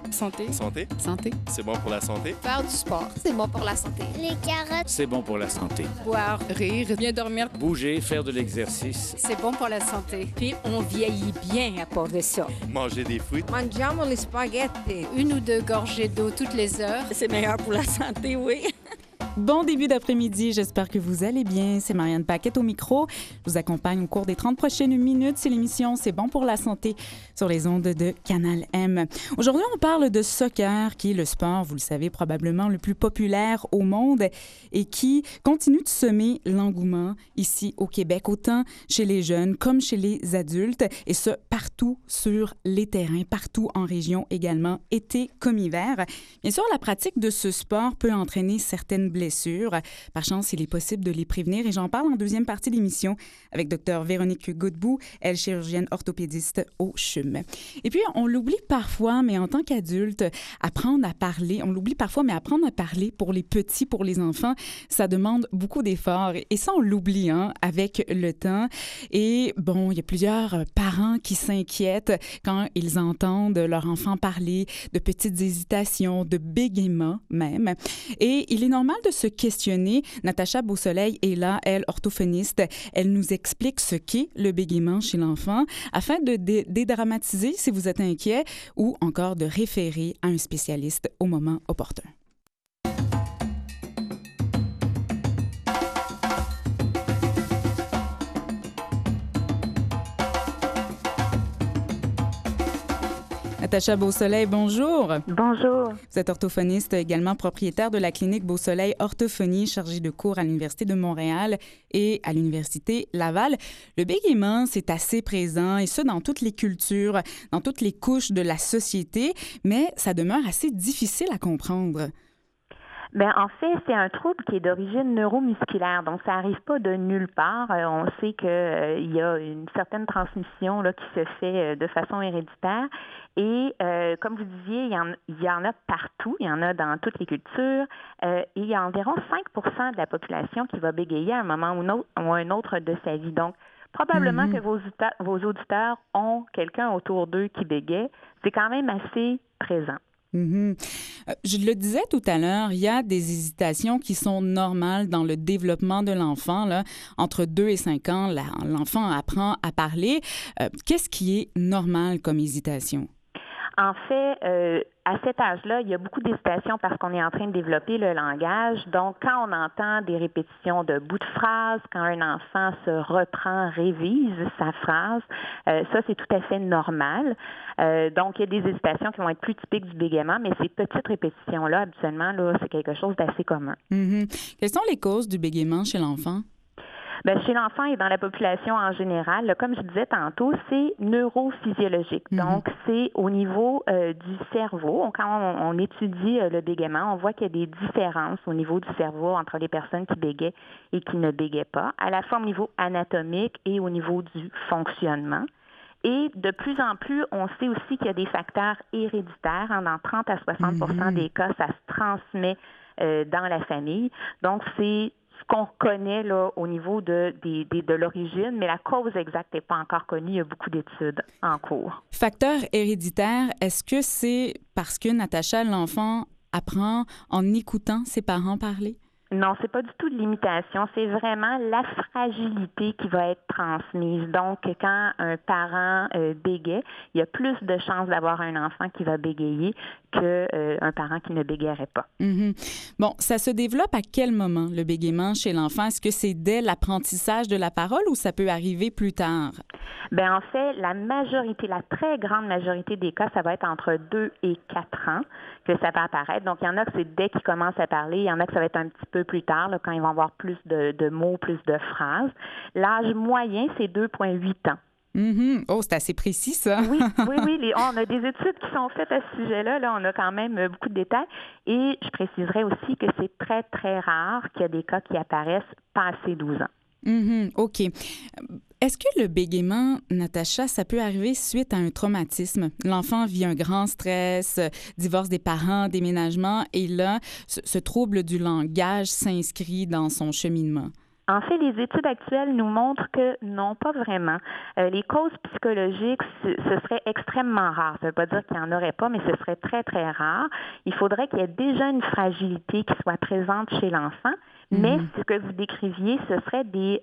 Santé. Santé. Santé. C'est bon pour la santé. Faire du sport, c'est bon pour la santé. Les carottes, c'est bon pour la santé. Boire, rire, bien dormir. Bouger, faire de l'exercice. C'est bon pour la santé. Puis on vieillit bien à part de ça. Manger des fruits. Mangiamo les spaghettis. 1 ou 2 gorgées d'eau toutes les heures. C'est meilleur pour la santé, oui. Bon début d'après-midi, j'espère que vous allez bien. C'est Marianne Paquette au micro. Je vous accompagne au cours des 30 prochaines minutes. C'est l'émission C'est bon pour la santé sur les ondes de Canal M. Aujourd'hui, on parle de soccer, qui est le sport, vous le savez, probablement le plus populaire au monde et qui continue de semer l'engouement ici au Québec, autant chez les jeunes comme chez les adultes, et ce, partout sur les terrains, partout en région également, été comme hiver. Bien sûr, la pratique de ce sport peut entraîner certaines blessures. Par chance, il est possible de les prévenir et j'en parle en deuxième partie de l'émission avec Dr Véronique Godbout, elle chirurgienne orthopédiste au CHUM. Et puis, on l'oublie parfois, mais en tant qu'adulte, apprendre à parler, on l'oublie parfois, mais apprendre à parler pour les petits, pour les enfants, ça demande beaucoup d'efforts. Et ça, on l'oublie avec le temps. Et bon, il y a plusieurs parents qui s'inquiètent quand ils entendent leur enfant parler de petites hésitations, de bégaiements même. Et il est normal de se questionner. Natacha Beausoleil est là, elle, orthophoniste. Elle nous explique ce qu'est le bégaiement chez l'enfant afin de dédramatiser si vous êtes inquiet ou encore de référer à un spécialiste au moment opportun. Natacha Beausoleil, bonjour. Bonjour. Vous êtes orthophoniste, également propriétaire de la clinique Beausoleil Orthophonie, chargée de cours à l'Université de Montréal et à l'Université Laval. Le bégaiement, c'est assez présent, et ce, dans toutes les cultures, dans toutes les couches de la société, mais ça demeure assez difficile à comprendre. Bien, en fait, c'est un trouble qui est d'origine neuromusculaire, donc ça n'arrive pas de nulle part. On sait qu'il y a une certaine transmission là, qui se fait de façon héréditaire. Et comme vous disiez, il y en a partout, il y en a dans toutes les cultures. Et il y a environ 5% de la population qui va bégayer à un moment ou un autre de sa vie. Donc, probablement que vos auditeurs ont quelqu'un autour d'eux qui bégaye. C'est quand même assez présent. Je le disais tout à l'heure, il y a des hésitations qui sont normales dans le développement de l'enfant. Là. Entre 2 et 5 ans, l'enfant apprend à parler. Qu'est-ce qui est normal comme hésitation? En fait, à cet âge-là, il y a beaucoup d'hésitations parce qu'on est en train de développer le langage. Donc, quand on entend des répétitions de bouts de phrases, quand un enfant se reprend, révise sa phrase, ça, c'est tout à fait normal. Donc, il y a des hésitations qui vont être plus typiques du bégaiement, mais ces petites répétitions-là, habituellement, là, c'est quelque chose d'assez commun. Quelles sont les causes du bégaiement chez l'enfant? Bien, chez l'enfant et dans la population en général, là, comme je disais tantôt, c'est neurophysiologique. Donc, c'est au niveau du cerveau. Quand on étudie le bégaiement, on voit qu'il y a des différences au niveau du cerveau entre les personnes qui bégaient et qui ne bégaient pas, à la fois au niveau anatomique et au niveau du fonctionnement. Et de plus en plus, on sait aussi qu'il y a des facteurs héréditaires. Dans 30 à 60% des cas, ça se transmet dans la famille. Donc, c'est ce qu'on connaît là, au niveau de l'origine, mais la cause exacte n'est pas encore connue. Il y a beaucoup d'études en cours. Facteur héréditaire, est-ce que c'est parce que, Natacha, l'enfant apprend en écoutant ses parents parler? Non, c'est pas du tout de l'imitation. C'est vraiment la fragilité qui va être transmise. Donc, quand un parent bégaye, il y a plus de chances d'avoir un enfant qui va bégayer qu'un parent qui ne bégayerait pas. Bon, ça se développe à quel moment, le bégaiement chez l'enfant? Est-ce que c'est dès l'apprentissage de la parole ou ça peut arriver plus tard? Bien, en fait, la très grande majorité des cas, ça va être entre 2 et 4 ans que ça va apparaître. Donc, il y en a que c'est dès qu'ils commencent à parler. Il y en a que ça va être un petit peu plus tard, là, quand ils vont avoir plus de mots, plus de phrases. L'âge moyen, c'est 2,8 ans. Oh, c'est assez précis, ça. Oui. On a des études qui sont faites à ce sujet-là. Là, on a quand même beaucoup de détails. Et je préciserai aussi que c'est très, très rare qu'il y a des cas qui apparaissent passé 12 ans. OK. Est-ce que le bégaiement, Natacha, ça peut arriver suite à un traumatisme? L'enfant vit un grand stress, divorce des parents, déménagement, et là, ce trouble du langage s'inscrit dans son cheminement. En fait, les études actuelles nous montrent que non, pas vraiment. Les causes psychologiques, ce serait extrêmement rare. Ça ne veut pas dire qu'il n'y en aurait pas, mais ce serait très, très rare. Il faudrait qu'il y ait déjà une fragilité qui soit présente chez l'enfant. Mais ce que vous décriviez, ce serait des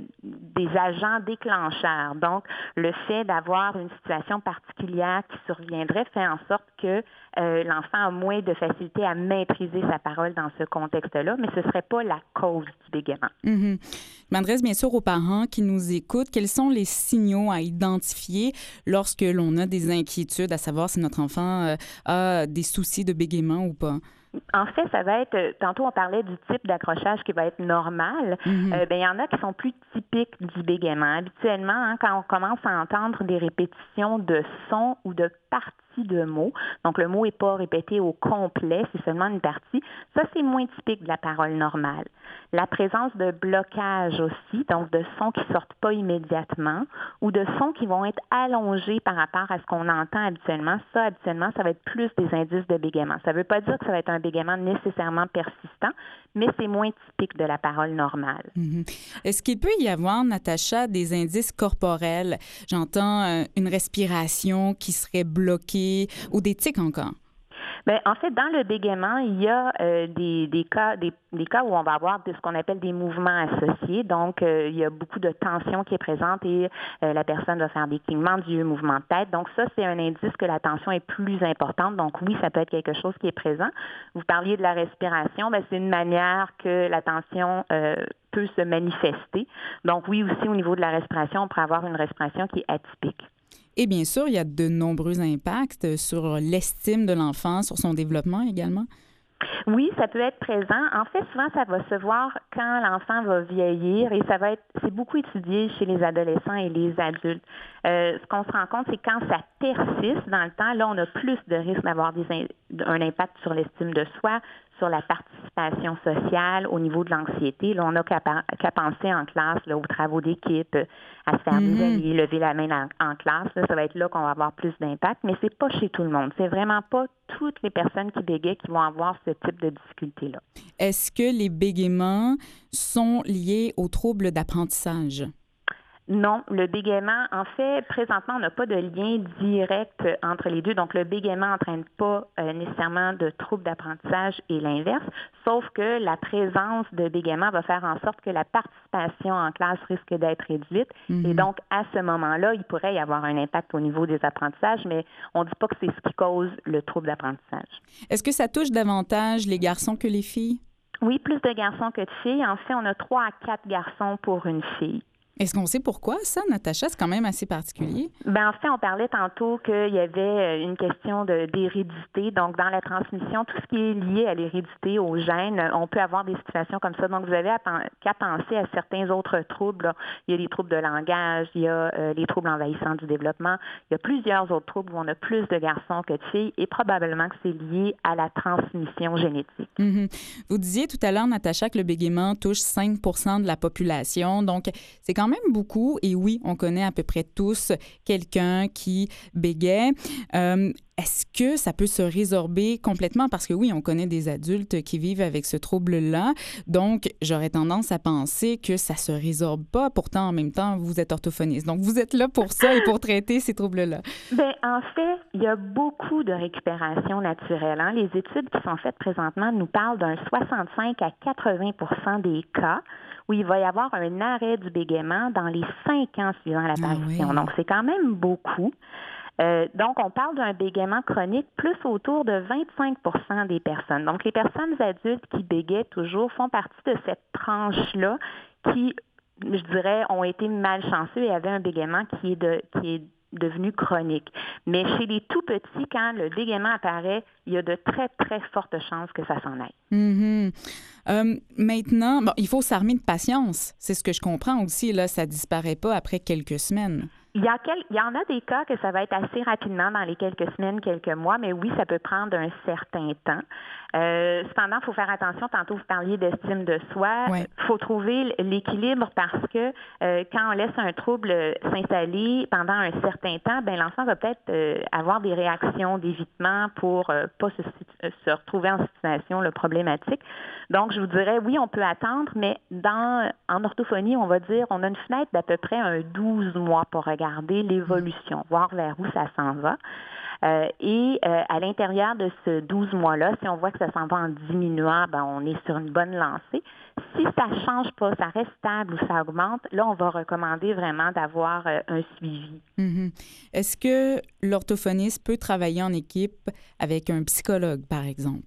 agents déclencheurs. Donc, le fait d'avoir une situation particulière qui surviendrait fait en sorte que l'enfant a moins de facilité à maîtriser sa parole dans ce contexte-là, mais ce ne serait pas la cause du bégaiement. Je m'adresse bien sûr aux parents qui nous écoutent. Quels sont les signaux à identifier lorsque l'on a des inquiétudes à savoir si notre enfant a des soucis de bégaiement ou pas? En fait, ça va être, tantôt on parlait du type d'accrochage qui va être normal. Il y en a qui sont plus typiques du bégaiement. Habituellement, quand on commence à entendre des répétitions de sons ou de parties de mots, donc le mot n'est pas répété au complet, c'est seulement une partie, ça c'est moins typique de la parole normale. La présence de blocage aussi, donc de sons qui ne sortent pas immédiatement ou de sons qui vont être allongés par rapport à ce qu'on entend habituellement, ça va être plus des indices de bégaiement. Ça ne veut pas dire que ça va être un bégaiement nécessairement persistant, mais c'est moins typique de la parole normale. Est-ce qu'il peut y avoir, Natacha, des indices corporels? J'entends une respiration qui serait bloquée ou des tics encore? Bien, en fait, dans le bégaiement, il y a des cas où on va avoir ce qu'on appelle des mouvements associés. Donc, il y a beaucoup de tension qui est présente et la personne va faire des clignements d'yeux, mouvements de tête. Donc, ça, c'est un indice que la tension est plus importante. Donc, oui, ça peut être quelque chose qui est présent. Vous parliez de la respiration. Bien, c'est une manière que la tension peut se manifester. Donc, oui, aussi, au niveau de la respiration, on pourrait avoir une respiration qui est atypique. Et bien sûr, il y a de nombreux impacts sur l'estime de l'enfant, sur son développement également. Oui, ça peut être présent. En fait, souvent, ça va se voir quand l'enfant va vieillir et c'est beaucoup étudié chez les adolescents et les adultes. Ce qu'on se rend compte, c'est quand ça persiste dans le temps, là, on a plus de risques d'avoir un impact sur l'estime de soi, sur la participation sociale, au niveau de l'anxiété. Là, on n'a qu'à penser en classe, là, aux travaux d'équipe, à se faire des amis, lever la main en classe. Là, ça va être là qu'on va avoir plus d'impact, mais c'est pas chez tout le monde. C'est vraiment pas toutes les personnes qui bégayent qui vont avoir ce type de difficulté-là. Est-ce que les bégaiements sont liés aux troubles d'apprentissage? Non, le bégaiement, en fait, présentement, on n'a pas de lien direct entre les deux. Donc, le bégaiement n'entraîne pas nécessairement de troubles d'apprentissage et l'inverse, sauf que la présence de bégaiement va faire en sorte que la participation en classe risque d'être réduite. Et donc, à ce moment-là, il pourrait y avoir un impact au niveau des apprentissages, mais on ne dit pas que c'est ce qui cause le trouble d'apprentissage. Est-ce que ça touche davantage les garçons que les filles? Oui, plus de garçons que de filles. En fait, on a 3 à 4 garçons pour une fille. Est-ce qu'on sait pourquoi ça, Natacha? C'est quand même assez particulier. Bien, en fait, on parlait tantôt qu'il y avait une question d'hérédité. Donc, dans la transmission, tout ce qui est lié à l'hérédité, aux gènes, on peut avoir des situations comme ça. Donc, vous avez qu'à penser à certains autres troubles. Là. Il y a les troubles de langage, il y a les troubles envahissants du développement. Il y a plusieurs autres troubles où on a plus de garçons que de filles et probablement que c'est lié à la transmission génétique. Vous disiez tout à l'heure, Natacha, que le bégaiement touche 5 % de la population. Donc, c'est quand même beaucoup. Et oui, on connaît à peu près tous quelqu'un qui bégaie. Est-ce que ça peut se résorber complètement? Parce que oui, on connaît des adultes qui vivent avec ce trouble-là. Donc, j'aurais tendance à penser que ça se résorbe pas. Pourtant, en même temps, vous êtes orthophoniste. Donc, vous êtes là pour ça et pour traiter ces troubles-là. Bien, en fait, il y a beaucoup de récupération naturelle. Hein? Les études qui sont faites présentement nous parlent d'un 65 à 80 % des cas où il va y avoir un arrêt du bégaiement dans les 5 ans suivant l'apparition. Donc, c'est quand même beaucoup. Donc, on parle d'un bégaiement chronique plus autour de 25 % des personnes. Donc, les personnes adultes qui bégaient toujours font partie de cette tranche-là qui, je dirais, ont été malchanceux et avaient un bégaiement qui est devenu chronique. Mais chez les tout-petits, quand le bégaiement apparaît, il y a de très, très fortes chances que ça s'en aille. Maintenant, il faut s'armer de patience. C'est ce que je comprends aussi. Là, ça ne disparaît pas après quelques semaines. Il y en a des cas que ça va être assez rapidement, dans les quelques semaines, quelques mois, mais oui, ça peut prendre un certain temps. Cependant, il faut faire attention. Tantôt, vous parliez d'estime de soi. Il faut trouver l'équilibre parce que quand on laisse un trouble s'installer pendant un certain temps, ben l'enfant va peut-être avoir des réactions d'évitement pour pas se retrouver en situation problématique. Donc, je vous dirais, oui, on peut attendre, mais en orthophonie, on va dire, on a une fenêtre d'à peu près 12 mois pour regarder l'évolution, voir vers où ça s'en va. À l'intérieur de ce 12 mois-là, si on voit que ça s'en va en diminuant, ben on est sur une bonne lancée. Si ça ne change pas, ça reste stable ou ça augmente, là, on va recommander vraiment d'avoir un suivi. Mm-hmm. Est-ce que l'orthophoniste peut travailler en équipe avec un psychologue, par exemple?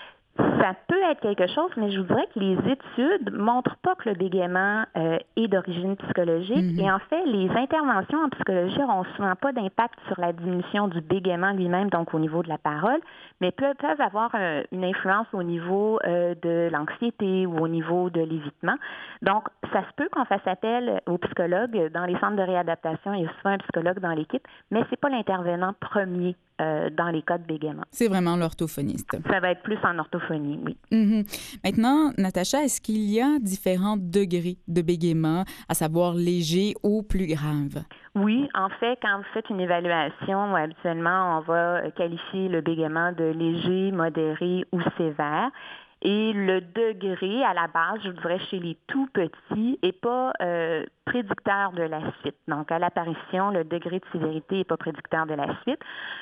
Ça peut être quelque chose, mais je vous dirais que les études montrent pas que le bégaiement est d'origine psychologique. Mm-hmm. Et en fait, les interventions en psychologie n'auront souvent pas d'impact sur la diminution du bégaiement lui-même, donc au niveau de la parole, mais peuvent avoir une influence au niveau de l'anxiété ou au niveau de l'évitement. Donc, ça se peut qu'on fasse appel aux psychologues. Dans les centres de réadaptation, il y a souvent un psychologue dans l'équipe, mais c'est pas l'intervenant premier dans les cas de bégaiement. C'est vraiment l'orthophoniste. Ça va être plus en orthophonie, oui. Mm-hmm. Maintenant, Natacha, est-ce qu'il y a différents degrés de bégaiement, à savoir léger ou plus grave? Oui, en fait, quand vous faites une évaluation, habituellement, on va qualifier le bégaiement de léger, modéré ou sévère. Et le degré, à la base, je dirais chez les tout petits, n'est pas prédicteur de la suite. Donc, à l'apparition, le degré de sévérité n'est pas prédicteur de la suite.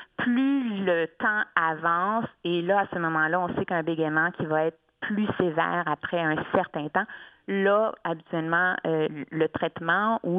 Plus le temps avance, et là, à ce moment-là, on sait qu'un bégaiement qui va être plus sévère après un certain temps, là, habituellement, le traitement ou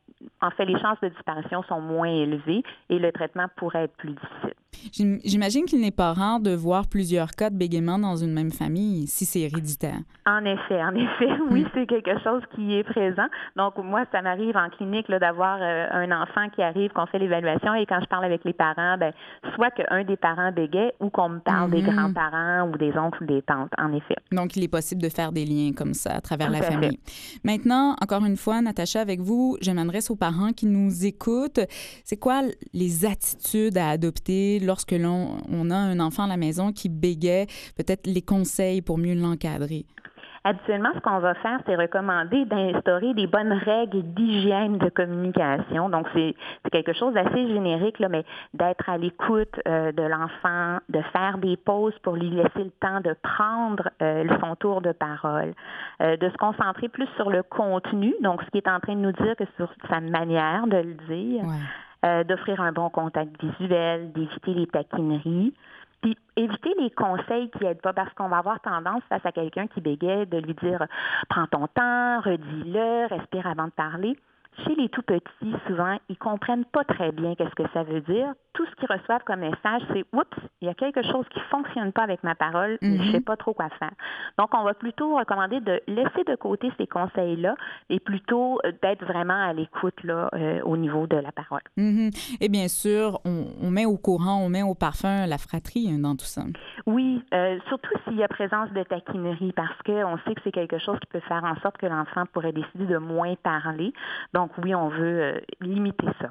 en fait, les chances de disparition sont moins élevées et le traitement pourrait être plus difficile. J'imagine qu'il n'est pas rare de voir plusieurs cas de bégaiement dans une même famille, si c'est héréditaire. En effet, oui, c'est quelque chose qui est présent. Donc, moi, ça m'arrive en clinique là, d'avoir un enfant qui arrive, qu'on fait l'évaluation, et quand je parle avec les parents, ben, soit qu'un des parents bégaie ou qu'on me parle des grands-parents ou des oncles ou des tantes, en effet. Donc, il est possible de faire des liens comme ça à travers la famille. Maintenant, encore une fois, Natacha, avec vous, je m'adresse aux parents qui nous écoutent. C'est quoi les attitudes à adopter lorsque on a un enfant à la maison qui bégaie, peut-être les conseils pour mieux l'encadrer? Habituellement, ce qu'on va faire, c'est recommander d'instaurer des bonnes règles d'hygiène de communication. Donc, c'est quelque chose d'assez générique, là, mais d'être à l'écoute de l'enfant, de faire des pauses pour lui laisser le temps de prendre son tour de parole, de se concentrer plus sur le contenu, donc ce qu'il est en train de nous dire que sur sa manière de le dire, d'offrir un bon contact visuel, d'éviter les taquineries. Puis éviter les conseils qui n'aident pas, parce qu'on va avoir tendance face à quelqu'un qui bégaie de lui dire « prends ton temps, redis-le, respire avant de parler ». Chez les tout-petits, souvent, ils comprennent pas très bien qu'est-ce que ça veut dire. Tout ce qu'ils reçoivent comme message, c'est « Oups, il y a quelque chose qui fonctionne pas avec ma parole, mais je sais pas trop quoi faire ». Donc, on va plutôt recommander de laisser de côté ces conseils-là et plutôt d'être vraiment à l'écoute là, au niveau de la parole. Et bien sûr, on met au courant, on met au parfum la fratrie dans tout ça. Oui, surtout s'il y a présence de taquinerie, parce qu'on sait que c'est quelque chose qui peut faire en sorte que l'enfant pourrait décider de moins parler. Donc, oui, on veut limiter ça.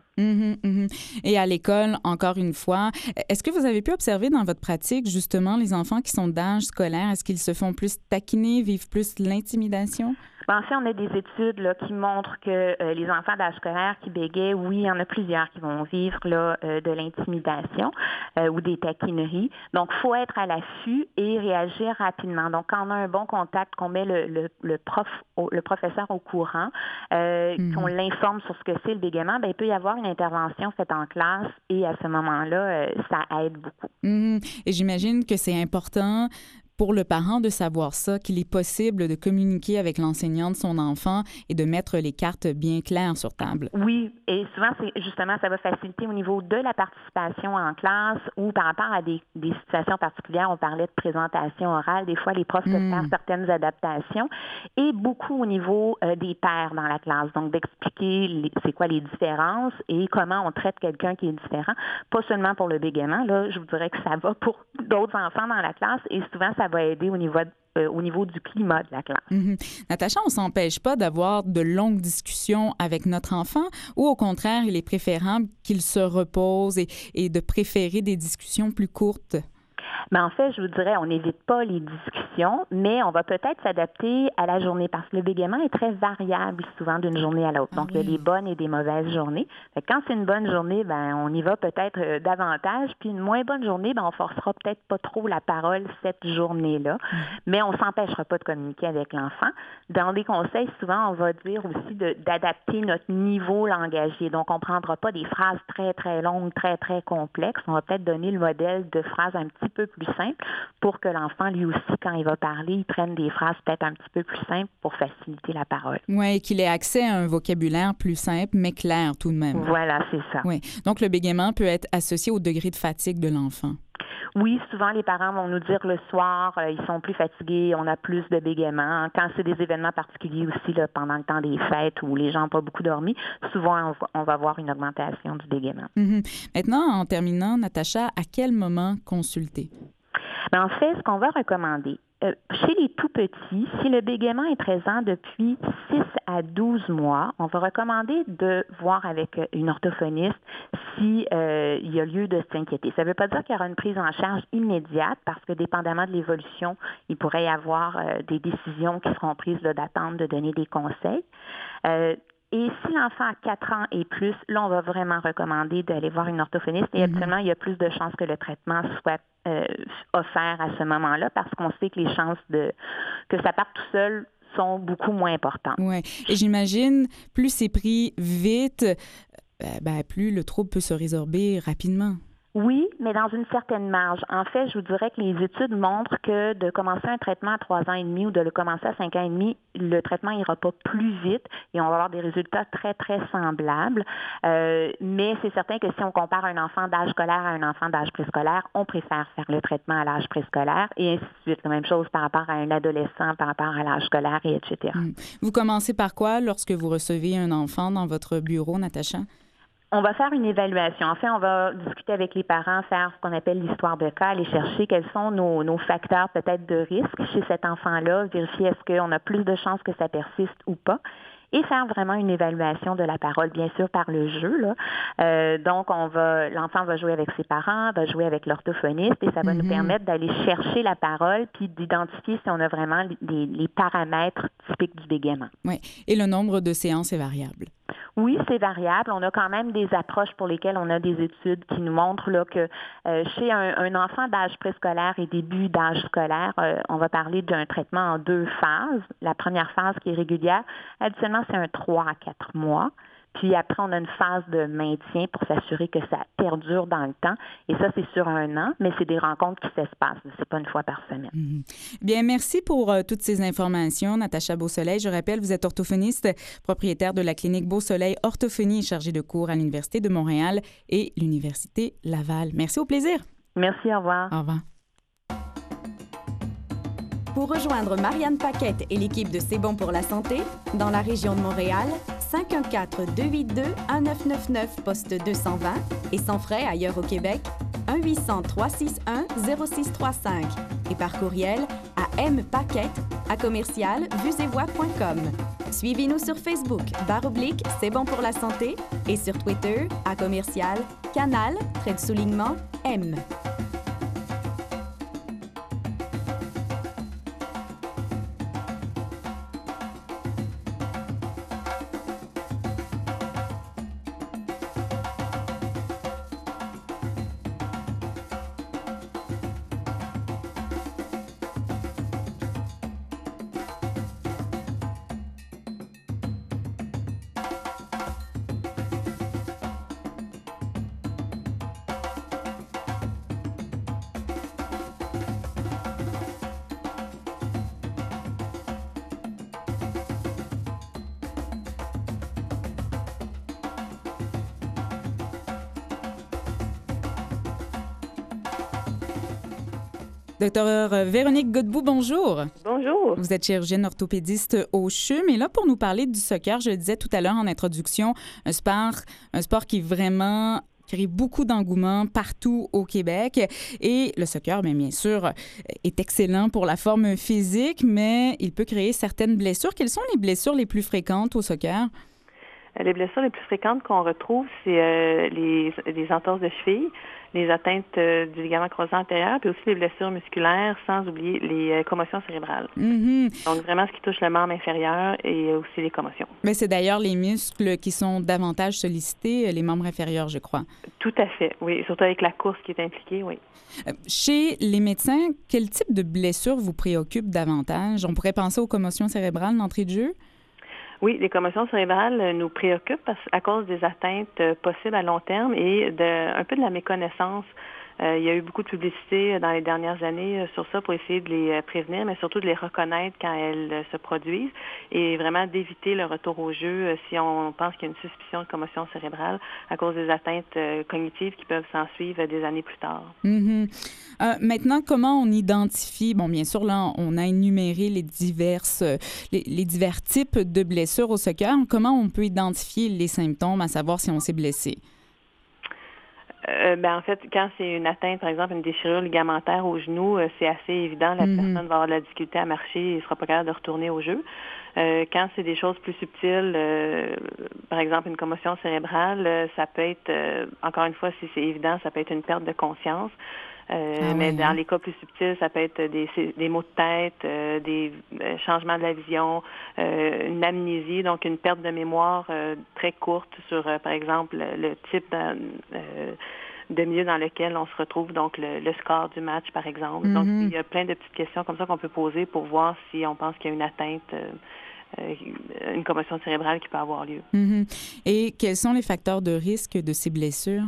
Et à l'école, encore une fois, est-ce que vous avez pu observer dans votre pratique, justement, les enfants qui sont d'âge scolaire, est-ce qu'ils se font plus taquiner, vivent plus l'intimidation? En fait, on a des études là, qui montrent que les enfants d'âge scolaire qui bégaient, oui, il y en a plusieurs qui vont vivre là, de l'intimidation ou des taquineries. Donc, il faut être à l'affût et réagir rapidement. Donc, quand on a un bon contact, qu'on met le professeur au courant, qu'on l'informe sur ce que c'est le bégaiement, ben, il peut y avoir une intervention faite en classe et à ce moment-là, ça aide beaucoup. Et j'imagine que c'est important pour le parent de savoir ça, qu'il est possible de communiquer avec l'enseignant de son enfant et de mettre les cartes bien claires sur table. Oui, et souvent, justement, ça va faciliter au niveau de la participation en classe ou par rapport à des situations particulières. On parlait de présentation orale. Des fois, les profs peuvent faire certaines adaptations et beaucoup au niveau des pairs dans la classe. Donc, d'expliquer c'est quoi les différences et comment on traite quelqu'un qui est différent. Pas seulement pour le bégaiement. Là, je vous dirais que ça va pour d'autres enfants dans la classe et souvent, ça ça va aider au niveau du climat de la classe. Natacha, on ne s'empêche pas d'avoir de longues discussions avec notre enfant ou au contraire, il est préférable qu'il se repose et de préférer des discussions plus courtes? Mais en fait, je vous dirais, on n'évite pas les discussions, mais on va peut-être s'adapter à la journée parce que le bégaiement est très variable souvent d'une journée à l'autre. Donc, il y a des bonnes et des mauvaises journées. Fait que quand c'est une bonne journée, on y va peut-être davantage. Puis une moins bonne journée, on forcera peut-être pas trop la parole cette journée-là. Mais on s'empêchera pas de communiquer avec l'enfant. Dans des conseils, souvent, on va dire aussi d'adapter notre niveau langagier. Donc, on ne prendra pas des phrases très, très longues, très, très complexes. On va peut-être donner le modèle de phrases un petit peu plus simple pour que l'enfant, lui aussi, quand il va parler, il prenne des phrases peut-être un petit peu plus simples pour faciliter la parole. Oui, et qu'il ait accès à un vocabulaire plus simple, mais clair tout de même. Voilà, c'est ça. Oui. Donc, le bégaiement peut être associé au degré de fatigue de l'enfant. Oui, souvent, les parents vont nous dire le soir, ils sont plus fatigués, on a plus de bégaiement. Quand c'est des événements particuliers aussi, là, pendant le temps des fêtes où les gens n'ont pas beaucoup dormi, souvent, on va avoir une augmentation du bégaiement. Maintenant, en terminant, Natacha, à quel moment consulter? En fait, ce qu'on va recommander, chez les tout-petits, si le bégaiement est présent depuis 6 à 12 mois, on va recommander de voir avec une orthophoniste s'il y a lieu de s'inquiéter. Ça ne veut pas dire qu'il y aura une prise en charge immédiate parce que dépendamment de l'évolution, il pourrait y avoir des décisions qui seront prises d'attendre, de donner des conseils. Et si l'enfant a 4 ans et plus, là, on va vraiment recommander d'aller voir une orthophoniste. Et habituellement, il y a plus de chances que le traitement soit offert à ce moment-là parce qu'on sait que les chances que ça parte tout seul sont beaucoup moins importantes. Oui. Et j'imagine, plus c'est pris vite, plus le trouble peut se résorber rapidement. Oui, mais dans une certaine marge. En fait, je vous dirais que les études montrent que de commencer un traitement à 3 ans et demi ou de le commencer à 5 ans et demi, le traitement n'ira pas plus vite et on va avoir des résultats très, très semblables. Mais c'est certain que si on compare un enfant d'âge scolaire à un enfant d'âge préscolaire, on préfère faire le traitement à l'âge préscolaire et ainsi de suite. La même chose par rapport à un adolescent, par rapport à l'âge scolaire, et etc. Vous commencez par quoi lorsque vous recevez un enfant dans votre bureau, Natacha? On va faire une évaluation. En fait, on va discuter avec les parents, faire ce qu'on appelle l'histoire de cas, aller chercher quels sont nos facteurs peut-être de risque chez cet enfant-là, vérifier est-ce qu'on a plus de chances que ça persiste ou pas. Et faire vraiment une évaluation de la parole, bien sûr, par le jeu, là. Donc, l'enfant va jouer avec ses parents, va jouer avec l'orthophoniste et ça va nous permettre d'aller chercher la parole puis d'identifier si on a vraiment les paramètres typiques du bégaiement. Oui. Et le nombre de séances est variable. Oui, c'est variable. On a quand même des approches pour lesquelles on a des études qui nous montrent là, que chez un enfant d'âge préscolaire et début d'âge scolaire, on va parler d'un traitement en 2 phases. La première phase qui est régulière, habituellement, c'est un 3 à 4 mois. Puis après, on a une phase de maintien pour s'assurer que ça perdure dans le temps. Et ça, c'est sur 1 an, mais c'est des rencontres qui s'espacent. C'est pas une fois par semaine. Bien, merci pour toutes ces informations, Natacha Beausoleil. Je rappelle, vous êtes orthophoniste, propriétaire de la clinique Beausoleil Orthophonie et chargée de cours à l'Université de Montréal et l'Université Laval. Merci, au plaisir. Merci, au revoir. Au revoir. Pour rejoindre Marianne Paquette et l'équipe de C'est bon pour la santé, dans la région de Montréal, 514-282-1999, poste 220 et sans frais ailleurs au Québec, 1-800-361-0635 et par courriel à mpaquette@vuesetvoix.com. Suivez-nous sur Facebook, /C'est bon pour la santé et sur Twitter, @canal_M. Docteur Véronique Godbout, bonjour. Bonjour. Vous êtes chirurgienne orthopédiste au CHUM et là, pour nous parler du soccer, je le disais tout à l'heure en introduction, un sport qui vraiment crée beaucoup d'engouement partout au Québec. Et le soccer, bien sûr, est excellent pour la forme physique, mais il peut créer certaines blessures. Quelles sont les blessures les plus fréquentes au soccer? Les blessures les plus fréquentes qu'on retrouve, c'est les entorses de cheville, les atteintes du ligament croisé antérieur, puis aussi les blessures musculaires, sans oublier les commotions cérébrales. Mm-hmm. Donc, vraiment, ce qui touche le membre inférieur et aussi les commotions. Mais c'est d'ailleurs les muscles qui sont davantage sollicités, les membres inférieurs, je crois. Tout à fait, oui. Surtout avec la course qui est impliquée, oui. Chez les médecins, quel type de blessure vous préoccupe davantage? On pourrait penser aux commotions cérébrales d'entrée de jeu? Oui, les commotions cérébrales nous préoccupent à cause des atteintes possibles à long terme et un peu de la méconnaissance. Il y a eu beaucoup de publicité dans les dernières années sur ça pour essayer de les prévenir, mais surtout de les reconnaître quand elles se produisent et vraiment d'éviter le retour au jeu si on pense qu'il y a une suspicion de commotion cérébrale à cause des atteintes cognitives qui peuvent s'en suivre des années plus tard. Mm-hmm. Maintenant, comment on identifie, bon, bien sûr, là, on a énuméré les divers types de blessures au soccer. Comment on peut identifier les symptômes, à savoir si on s'est blessé? En fait, quand c'est une atteinte, par exemple, une déchirure ligamentaire au genou, c'est assez évident. La personne va avoir de la difficulté à marcher et ne sera pas capable de retourner au jeu. Quand c'est des choses plus subtiles, par exemple, une commotion cérébrale, ça peut être, encore une fois, si c'est évident, ça peut être une perte de conscience. Mais dans les cas plus subtils, ça peut être des maux de tête, des changements de la vision, une amnésie, donc une perte de mémoire très courte sur, par exemple, le type de milieu dans lequel on se retrouve, donc le score du match, par exemple. Mm-hmm. Donc, il y a plein de petites questions comme ça qu'on peut poser pour voir si on pense qu'il y a une atteinte, une commotion cérébrale qui peut avoir lieu. Mm-hmm. Et quels sont les facteurs de risque de ces blessures?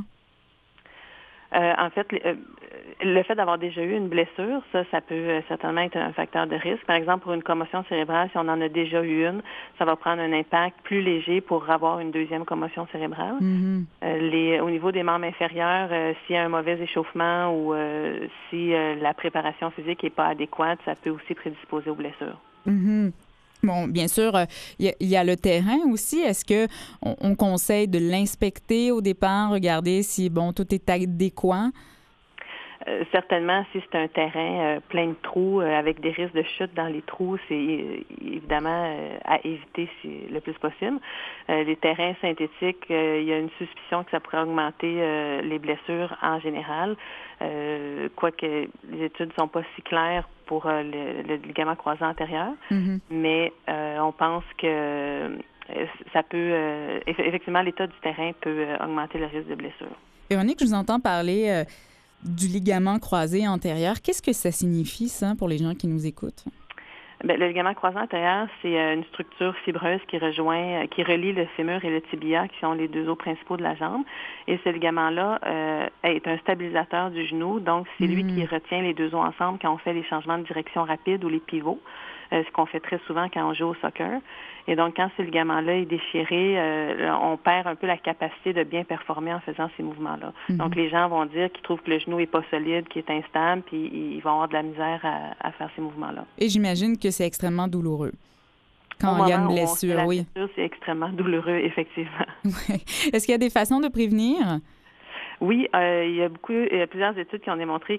En fait, le fait d'avoir déjà eu une blessure, ça peut certainement être un facteur de risque. Par exemple, pour une commotion cérébrale, si on en a déjà eu une, ça va prendre un impact plus léger pour avoir une deuxième commotion cérébrale. Mm-hmm. Au niveau des membres inférieurs, s'il y a un mauvais échauffement ou si la préparation physique n'est pas adéquate, ça peut aussi prédisposer aux blessures. Mm-hmm. Bon, bien sûr, il y a le terrain aussi. Est-ce que on conseille de l'inspecter au départ, regarder si, bon, tout est adéquat? Certainement, si c'est un terrain plein de trous, avec des risques de chute dans les trous, c'est évidemment à éviter le plus possible. Les terrains synthétiques, il y a une suspicion que ça pourrait augmenter les blessures en général, quoique les études ne sont pas si claires pour le ligament croisé antérieur, mm-hmm. mais on pense que ça peut, effectivement, l'état du terrain peut augmenter le risque de blessure. Véronique, je vous entends parler du ligament croisé antérieur. Qu'est-ce que ça signifie, ça, pour les gens qui nous écoutent? Le ligament croisé antérieur, c'est une structure fibreuse qui relie le fémur et le tibia, qui sont les deux os principaux de la jambe. Et ce ligament-là est un stabilisateur du genou, donc c'est lui qui retient les deux os ensemble quand on fait les changements de direction rapides ou les pivots, ce qu'on fait très souvent quand on joue au soccer. Et donc, quand ce ligament-là est déchiré, on perd un peu la capacité de bien performer en faisant ces mouvements-là. Mm-hmm. Donc, les gens vont dire qu'ils trouvent que le genou n'est pas solide, qu'il est instable, puis ils vont avoir de la misère à faire ces mouvements-là. Et j'imagine que c'est extrêmement douloureux quand il y a une blessure. Oui, blessure, c'est extrêmement douloureux, effectivement. Ouais. Est-ce qu'il y a des façons de prévenir? Oui, il y a plusieurs études qui ont démontré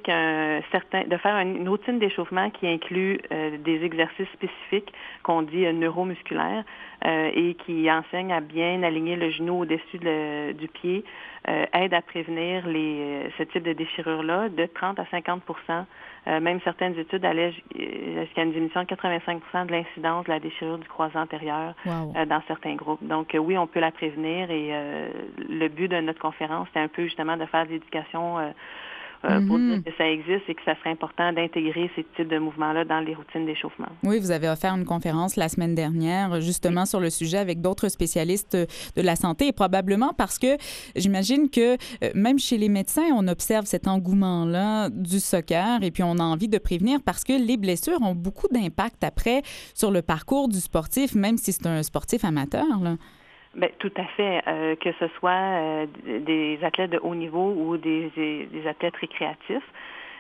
de faire une routine d'échauffement qui inclut des exercices spécifiques qu'on dit neuromusculaires et qui enseignent à bien aligner le genou au-dessus du pied, aide à prévenir ce type de déchirure-là de 30 à 50 même certaines études allaient jusqu'à une diminution de 85 de l'incidence de la déchirure du croisé antérieur dans certains groupes. Donc oui, on peut la prévenir et le but de notre conférence, c'est un peu justement de faire de l'éducation pour dire que ça existe et que ça serait important d'intégrer ces types de mouvements-là dans les routines d'échauffement. Oui, vous avez offert une conférence la semaine dernière justement sur le sujet avec d'autres spécialistes de la santé et probablement parce que j'imagine que même chez les médecins, on observe cet engouement-là du soccer et puis on a envie de prévenir parce que les blessures ont beaucoup d'impact après sur le parcours du sportif, même si c'est un sportif amateur, là. Bien, tout à fait. Que ce soit des athlètes de haut niveau ou des athlètes récréatifs.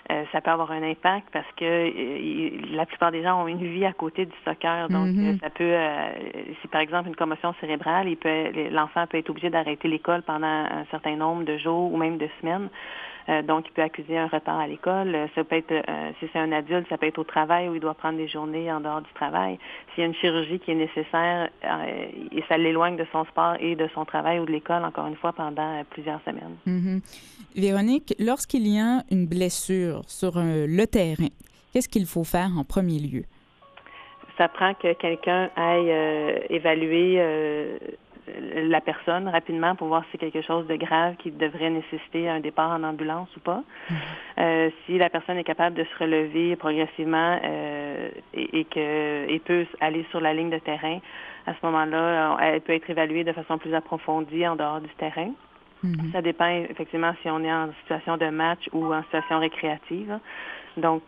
ça peut avoir un impact parce que la plupart des gens ont une vie à côté du soccer. Donc, ça peut, si par exemple une commotion cérébrale, l'enfant peut être obligé d'arrêter l'école pendant un certain nombre de jours ou même de semaines. Donc, il peut accuser un retard à l'école. Ça peut être, si c'est un adulte, ça peut être au travail où il doit prendre des journées en dehors du travail. S'il y a une chirurgie qui est nécessaire et ça l'éloigne de son sport et de son travail ou de l'école, encore une fois, pendant plusieurs semaines. Véronique, lorsqu'il y a une blessure sur le terrain, qu'est-ce qu'il faut faire en premier lieu? Ça prend que quelqu'un aille évaluer la personne rapidement pour voir si c'est quelque chose de grave qui devrait nécessiter un départ en ambulance ou pas. Si la personne est capable de se relever progressivement et qu'elle peut aller sur la ligne de terrain, à ce moment-là, elle peut être évaluée de façon plus approfondie en dehors du terrain. Ça dépend effectivement si on est en situation de match ou en situation récréative. Donc,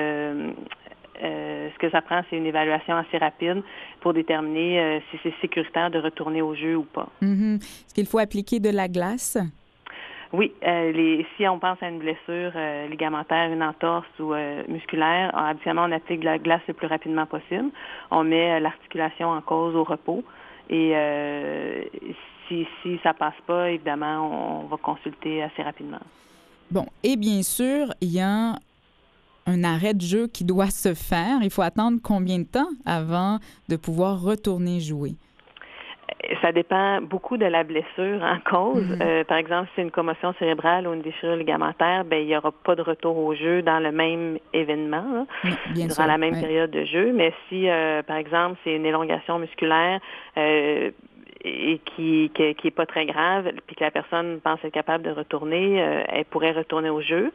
ce que ça prend, c'est une évaluation assez rapide pour déterminer si c'est sécuritaire de retourner au jeu ou pas. Est-ce qu'il faut appliquer de la glace? Oui. Si on pense à une blessure ligamentaire, une entorse ou musculaire, habituellement, on applique de la glace le plus rapidement possible. On met l'articulation en cause au repos. Et si ça passe pas, évidemment, on va consulter assez rapidement. Bon, et bien sûr, il y a un arrêt de jeu qui doit se faire. Il faut attendre combien de temps avant de pouvoir retourner jouer? Ça dépend beaucoup de la blessure en cause. Par exemple, si c'est une commotion cérébrale ou une déchirure ligamentaire, il n'y aura pas de retour au jeu dans le même événement, durant la même période de jeu. Mais si, par exemple, c'est une élongation musculaire et qui est pas très grave, puis que la personne pense être capable de retourner, elle pourrait retourner au jeu.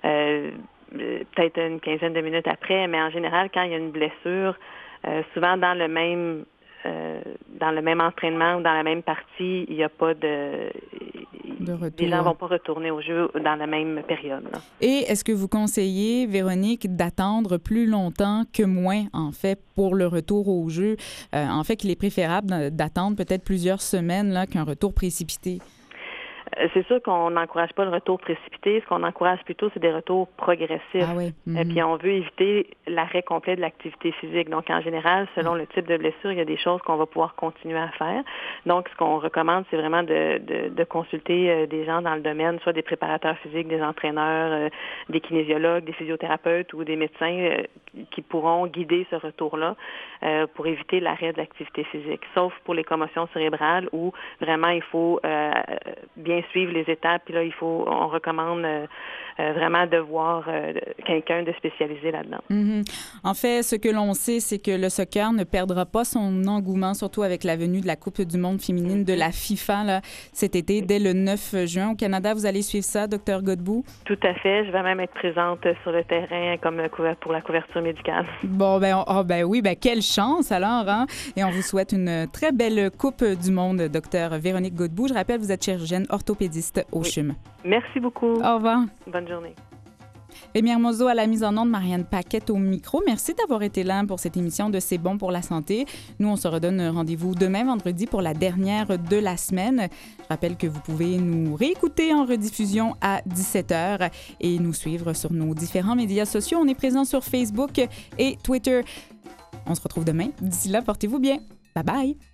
Peut-être une quinzaine de minutes après, mais en général, quand il y a une blessure, souvent dans le même entraînement ou dans la même partie, il n'y a pas de retour. Les gens ne vont pas retourner au jeu dans la même période. Là. Et est-ce que vous conseillez, Véronique, d'attendre plus longtemps que moins, en fait, pour le retour au jeu? En fait, qu'il est préférable d'attendre peut-être plusieurs semaines là, qu'un retour précipité? C'est sûr qu'on n'encourage pas le retour précipité. Ce qu'on encourage plutôt, c'est des retours progressifs. Ah oui. Puis on veut éviter l'arrêt complet de l'activité physique. Donc, en général, selon le type de blessure, il y a des choses qu'on va pouvoir continuer à faire. Donc, ce qu'on recommande, c'est vraiment de consulter des gens dans le domaine, soit des préparateurs physiques, des entraîneurs, des kinésiologues, des physiothérapeutes ou des médecins qui pourront guider ce retour-là pour éviter l'arrêt de l'activité physique. Sauf pour les commotions cérébrales où vraiment il faut bien suivre les étapes. Puis là, on recommande vraiment de voir quelqu'un de spécialisé là-dedans. En fait, ce que l'on sait, c'est que le soccer ne perdra pas son engouement, surtout avec la venue de la Coupe du monde féminine de la FIFA là, cet été, dès le 9 juin. Au Canada, vous allez suivre ça, Dr Godbout? Tout à fait. Je vais même être présente sur le terrain comme pour la couverture médicale. Bon, oui, quelle chance alors, hein? Et on vous souhaite une très belle Coupe du monde, Dr Véronique Godbout. Je rappelle, vous êtes chirurgienne orthopédiste au CHUM. Merci beaucoup. Au revoir. Bonne journée. Rémi Hermoso à la mise en onde, Marianne Paquette au micro. Merci d'avoir été là pour cette émission de C'est bon pour la santé. Nous, on se redonne rendez-vous demain, vendredi, pour la dernière de la semaine. Je rappelle que vous pouvez nous réécouter en rediffusion à 17h et nous suivre sur nos différents médias sociaux. On est présent sur Facebook et Twitter. On se retrouve demain. D'ici là, portez-vous bien. Bye bye.